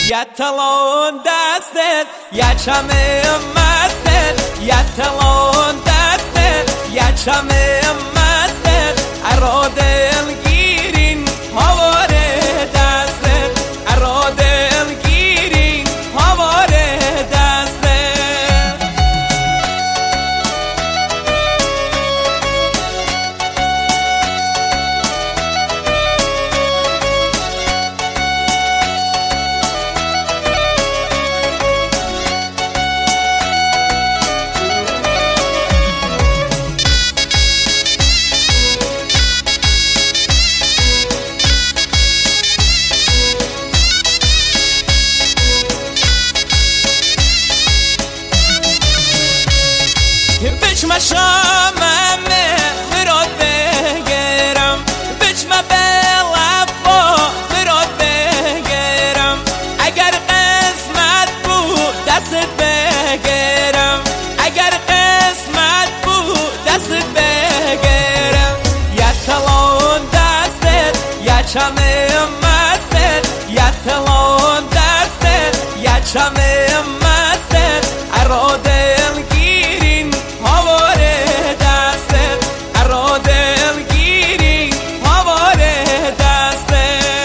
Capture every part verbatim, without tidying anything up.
یه تلون دستت یه چم مستت یه تلون دستت یه چم مستت ارا دلگیرین هوار دستت ارا دلگیرین هوار دستت بچم شاممه برات بگیرم بچم بلفا برات بگیرم اگر قسمت بود دستت بگیرم اگر قسمت بود دستت بگیرم یه تلون دستت یه چم مستت یه تلون دستت یه چم مستت ارا دلگیرین هوار دستت ارا دلگیرین هوار دستت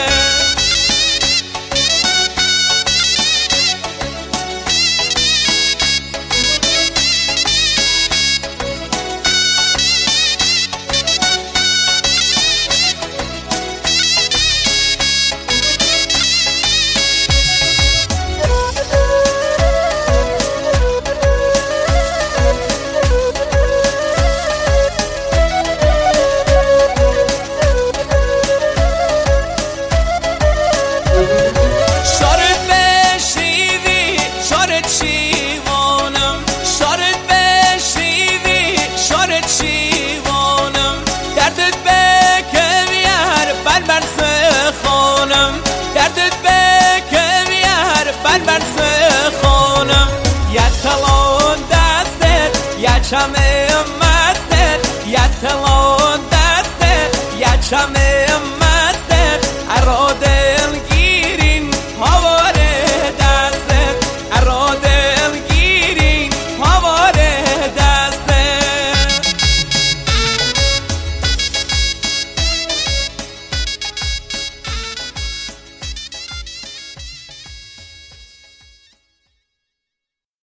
دردت بکن یار بر بر سخونم یه تلون دستت یه چم مستت یه تلون دستت یه چم